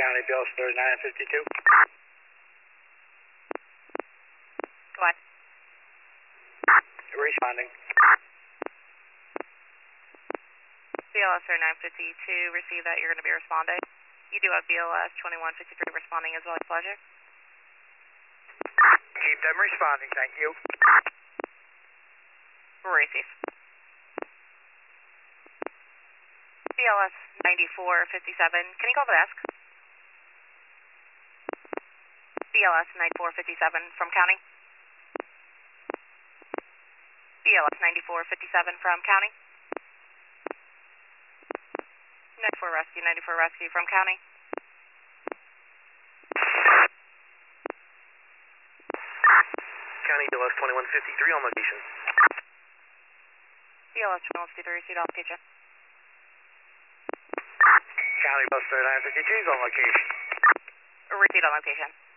County Bill 3952. Go ahead. Responding. BLS 3952, receive that. You're going to be responding. You do have BLS 2153 responding as well. Pleasure. Keep them responding, thank you. Receive. BLS 9457, can you call the desk? BLS 9457 from county. BLS 9457 from county. 94 rescue from county. County BLS 2153 on location. BLS 2153, receive on location. County Bill 3952 is on location. Receive on location.